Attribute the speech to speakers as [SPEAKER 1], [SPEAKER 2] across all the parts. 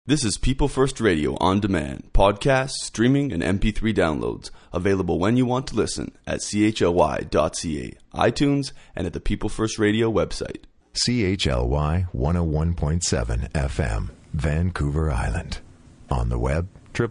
[SPEAKER 1] This is People First Radio on demand, podcasts, streaming, and MP3 downloads, available when you want to listen at chly.ca, iTunes, and at the People First Radio website.
[SPEAKER 2] CHLY 101.7 FM, Vancouver Island. On the web,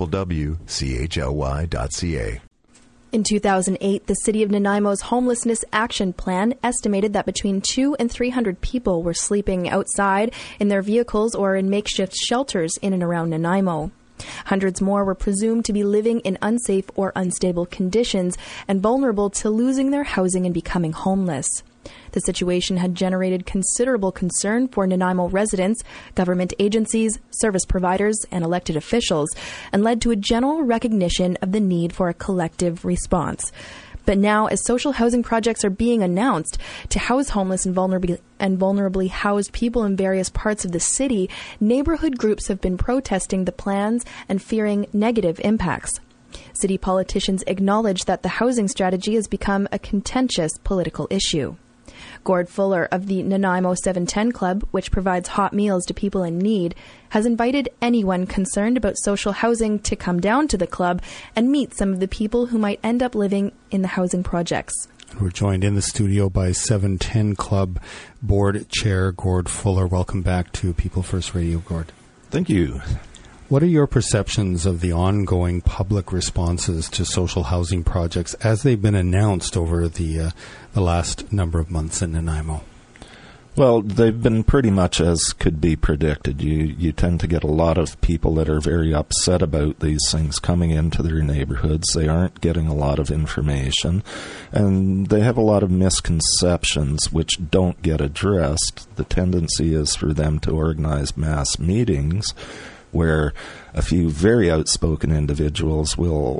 [SPEAKER 2] www.chly.ca.
[SPEAKER 3] In 2008, the City of Nanaimo's Homelessness Action Plan estimated that between 200 and 300 people were sleeping outside in their vehicles or in makeshift shelters in and around Nanaimo. Hundreds more were presumed to be living in unsafe or unstable conditions and vulnerable to losing their housing and becoming homeless. The situation had generated considerable concern for Nanaimo residents, government agencies, service providers, and elected officials, and led to a general recognition of the need for a collective response. But now, as social housing projects are being announced to house homeless and vulnerably housed people in various parts of the city, neighborhood groups have been protesting the plans and fearing negative impacts. City politicians acknowledge that the housing strategy has become a contentious political issue. Gord Fuller of the Nanaimo 710 Club, which provides hot meals to people in need, has invited anyone concerned about social housing to come down to the club and meet some of the people who might end up living in the housing projects.
[SPEAKER 4] We're joined in the studio by 710 Club Board Chair Gord Fuller. Welcome back to People First Radio, Gord.
[SPEAKER 5] Thank you.
[SPEAKER 4] What are your perceptions of the ongoing public responses to social housing projects as they've been announced over the last number of months in Nanaimo?
[SPEAKER 5] Well, they've been pretty much as could be predicted. You tend to get a lot of people that are very upset about these things coming into their neighborhoods. They aren't getting a lot of information, and they have a lot of misconceptions which don't get addressed. The tendency is for them to organize mass meetings where a few very outspoken individuals will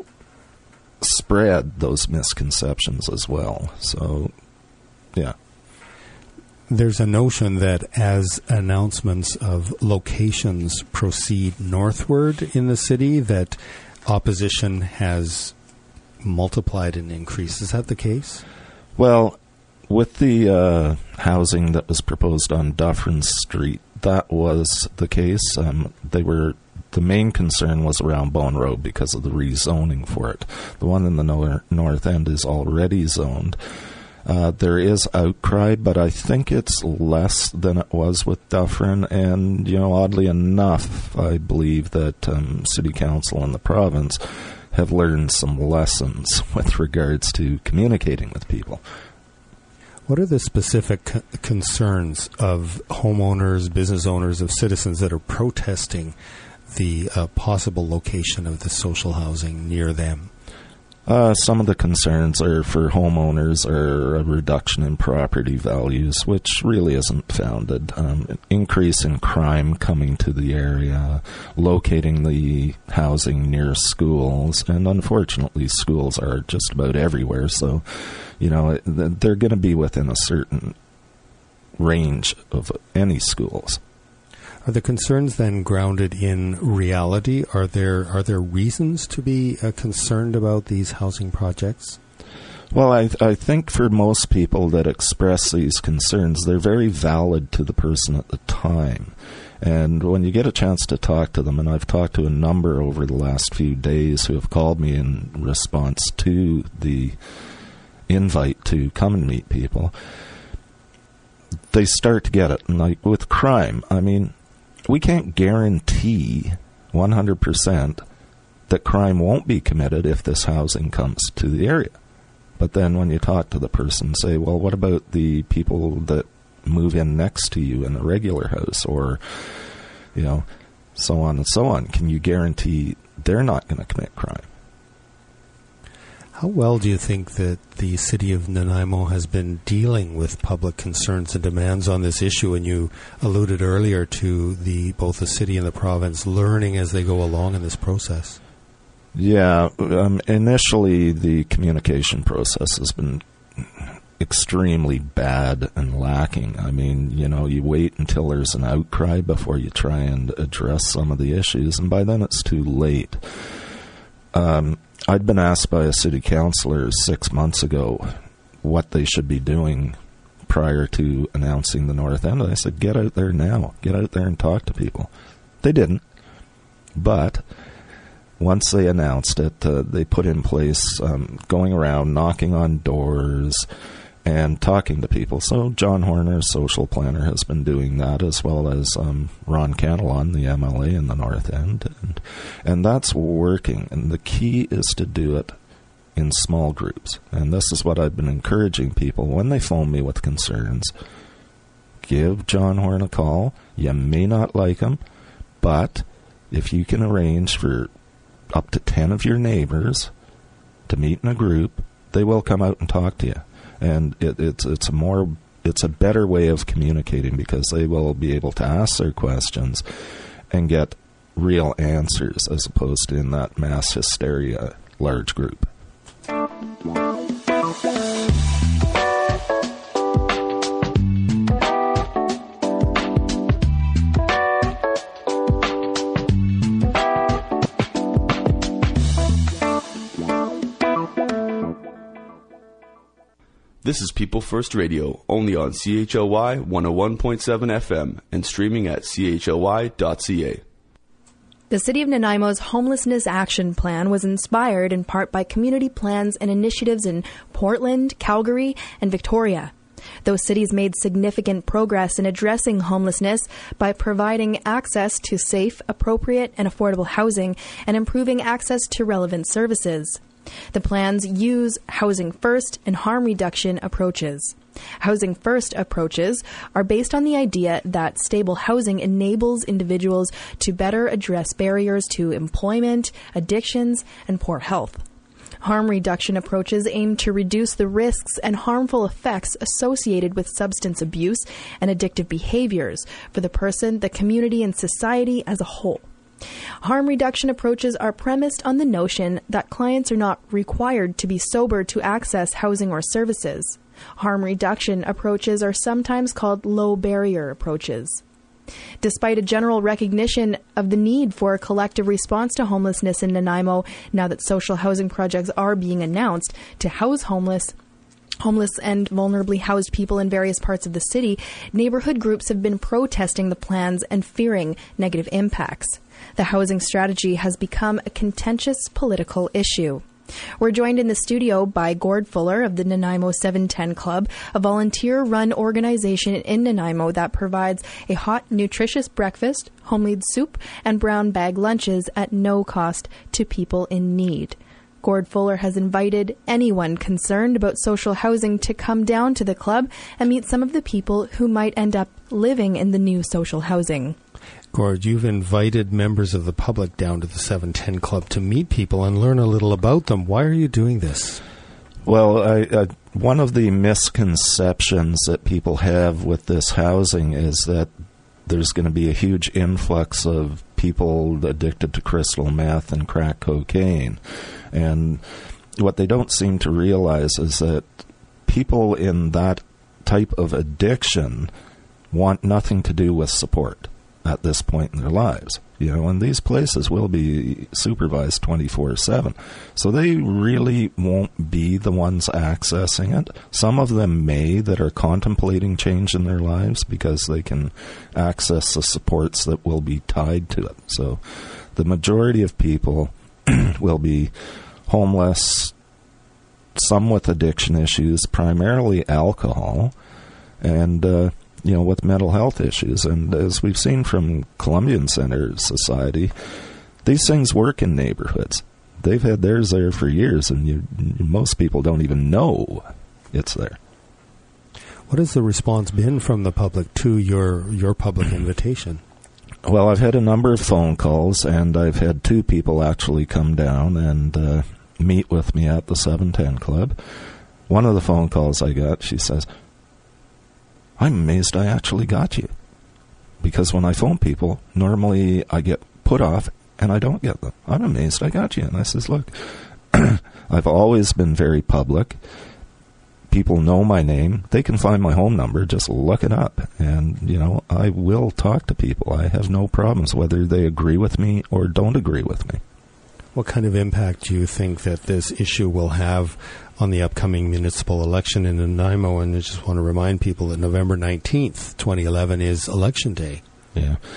[SPEAKER 5] spread those misconceptions as well. So, yeah.
[SPEAKER 4] There's a notion that as announcements of locations proceed northward in the city, that opposition has multiplied and increased. Is that the case?
[SPEAKER 5] Well, with the housing that was proposed on Dufferin Street, that was the case. The main concern was around Bone Road because of the rezoning for it. The one in the north end is already zoned. There is outcry, but I think it's less than it was with Dufferin. And, oddly enough, I believe that City Council and the province have learned some lessons with regards to communicating with people.
[SPEAKER 4] What are the specific concerns of homeowners, business owners, of citizens that are protesting the possible location of the social housing near them?
[SPEAKER 5] Some of the concerns are for homeowners are a reduction in property values, which really isn't founded. Increase in crime coming to the area, locating the housing near schools, and unfortunately schools are just about everywhere, so they're going to be within a certain range of any schools.
[SPEAKER 4] Are the concerns then grounded in reality? Are there reasons to be concerned about these housing projects?
[SPEAKER 5] Well, I think for most people that express these concerns, they're very valid to the person at the time. And when you get a chance to talk to them, and I've talked to a number over the last few days who have called me in response to the invite to come and meet people, they start to get it. And like with crime, we can't guarantee 100% that crime won't be committed if this housing comes to the area. But then when you talk to the person, say, well, what about the people that move in next to you in a regular house, or, so on and so on? Can you guarantee they're not going to commit crime?
[SPEAKER 4] How well do you think that the City of Nanaimo has been dealing with public concerns and demands on this issue? And you alluded earlier to both the city and the province learning as they go along in this process.
[SPEAKER 5] Yeah, initially the communication process has been extremely bad and lacking. You wait until there's an outcry before you try and address some of the issues, and by then it's too late. I'd been asked by a city councillor 6 months ago what they should be doing prior to announcing the North End. And I said, get out there now. Get out there and talk to people. They didn't. But once they announced it, they put in place going around, knocking on doors, and talking to people. So John Horner, social planner, has been doing that, as well as Ron Canelon, the MLA in the North End. And that's working. And the key is to do it in small groups. And this is what I've been encouraging people. When they phone me with concerns, give John Horn a call. You may not like him, but if you can arrange for up to 10 of your neighbors to meet in a group, they will come out and talk to you. And it's a better way of communicating, because they will be able to ask their questions and get real answers, as opposed to in that mass hysteria large group.
[SPEAKER 1] This is People First Radio, only on CHLY 101.7 FM and streaming at chly.ca.
[SPEAKER 3] The City of Nanaimo's Homelessness Action Plan was inspired in part by community plans and initiatives in Portland, Calgary, and Victoria. Those cities made significant progress in addressing homelessness by providing access to safe, appropriate, and affordable housing and improving access to relevant services. The plans use housing first and harm reduction approaches. Housing first approaches are based on the idea that stable housing enables individuals to better address barriers to employment, addictions, and poor health. Harm reduction approaches aim to reduce the risks and harmful effects associated with substance abuse and addictive behaviors for the person, the community, and society as a whole. Harm reduction approaches are premised on the notion that clients are not required to be sober to access housing or services. Harm reduction approaches are sometimes called low-barrier approaches. Despite a general recognition of the need for a collective response to homelessness in Nanaimo, now that social housing projects are being announced to house homeless and vulnerably housed people in various parts of the city, neighborhood groups have been protesting the plans and fearing negative impacts. The housing strategy has become a contentious political issue. We're joined in the studio by Gord Fuller of the Nanaimo 710 Club, a volunteer-run organization in Nanaimo that provides a hot, nutritious breakfast, homemade soup, and brown bag lunches at no cost to people in need. Gord Fuller has invited anyone concerned about social housing to come down to the club and meet some of the people who might end up living in the new social housing.
[SPEAKER 4] Gord, you've invited members of the public down to the 710 Club to meet people and learn a little about them. Why are you doing this?
[SPEAKER 5] Well, one of the misconceptions that people have with this housing is that there's going to be a huge influx of people addicted to crystal meth and crack cocaine. And what they don't seem to realize is that people in that type of addiction want nothing to do with support at this point in their lives. You know, and these places will be supervised 24/7. So they really won't be the ones accessing it. Some of them may, that are contemplating change in their lives, because they can access the supports that will be tied to it. So the majority of people will be homeless, some with addiction issues, primarily alcohol, and with mental health issues. And as we've seen from Columbian Center Society, these things work in neighborhoods. They've had theirs there for years, and most people don't even know it's there.
[SPEAKER 4] What has the response been from the public to your public invitation?
[SPEAKER 5] Well, I've had a number of phone calls, and I've had 2 people actually come down and meet with me at the 710 Club. One of the phone calls I got, she says, "I'm amazed I actually got you. Because when I phone people, normally I get put off and I don't get them. I'm amazed I got you." And I says, "Look, I've always been very public. People know my name. They can find my home number. Just look it up. And, I will talk to people. I have no problems whether they agree with me or don't agree with me."
[SPEAKER 4] What kind of impact do you think that this issue will have on the upcoming municipal election in Nanaimo? And I just want to remind people that November 19th, 2011 is Election Day.
[SPEAKER 5] Yeah.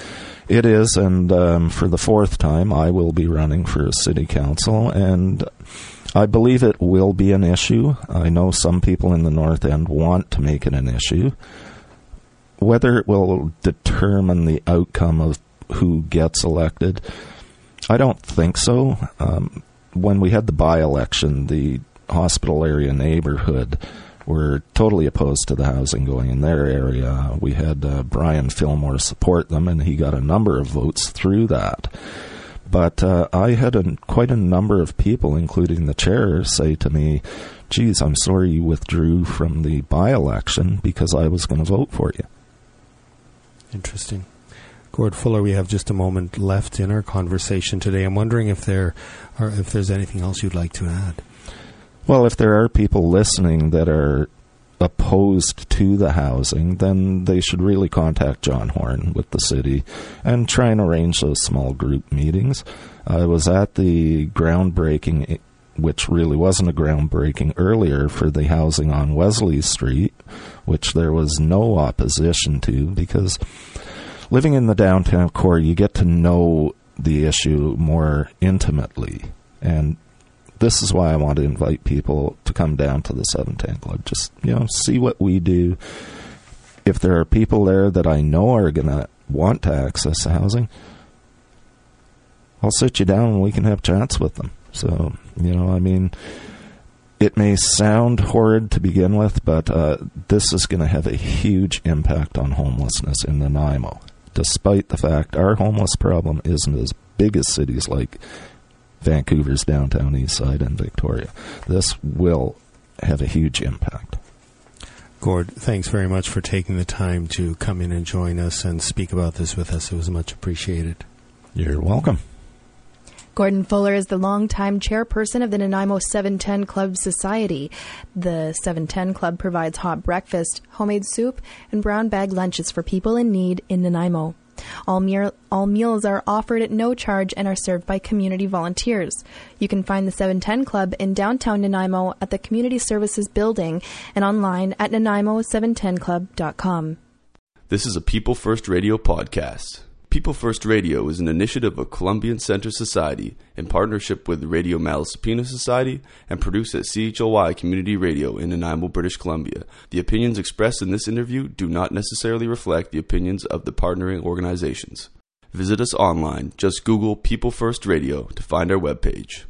[SPEAKER 5] It is, and for the fourth time, I will be running for city council, and I believe it will be an issue. I know some people in the North End want to make it an issue. Whether it will determine the outcome of who gets elected, I don't think so. When we had the by-election, the hospital area neighborhood were totally opposed to the housing going in their area. We had Brian Fillmore support them, and he got a number of votes through that. But I had quite a number of people, including the chair, say to me, geez, I'm sorry you withdrew from the by-election because I was going to vote for you.
[SPEAKER 4] Interesting. Gord Fuller, we have just a moment left in our conversation today. I'm wondering if there's anything else you'd like to add.
[SPEAKER 5] Well, if there are people listening that are opposed to the housing, then they should really contact John Horn with the city and try and arrange those small group meetings. I was at the groundbreaking, which really wasn't a groundbreaking earlier, for the housing on Wesley Street, which there was no opposition to, because living in the downtown core, you get to know the issue more intimately. And this is why I want to invite people to come down to the 710 Club. Just, see what we do. If there are people there that I know are going to want to access housing, I'll sit you down and we can have chats with them. So, it may sound horrid to begin with, but this is going to have a huge impact on homelessness in Nanaimo, despite the fact our homeless problem isn't as big as cities like Vancouver's downtown east side and Victoria. This will have a huge impact.
[SPEAKER 4] Gord, thanks very much for taking the time to come in and join us and speak about this with us. It was much appreciated.
[SPEAKER 5] You're welcome.
[SPEAKER 3] Gordon Fuller is the longtime chairperson of the Nanaimo 710 Club Society. The 710 Club provides hot breakfast, homemade soup, and brown bag lunches for people in need in Nanaimo. All meals are offered at no charge and are served by community volunteers. You can find the 710 Club in downtown Nanaimo at the Community Services Building and online at nanaimo710club.com.
[SPEAKER 1] This is a People First Radio podcast. People First Radio is an initiative of Columbian Center Society in partnership with Radio Malaspina Society and produced at CHLY Community Radio in Nanaimo, British Columbia. The opinions expressed in this interview do not necessarily reflect the opinions of the partnering organizations. Visit us online. Just Google People First Radio to find our webpage.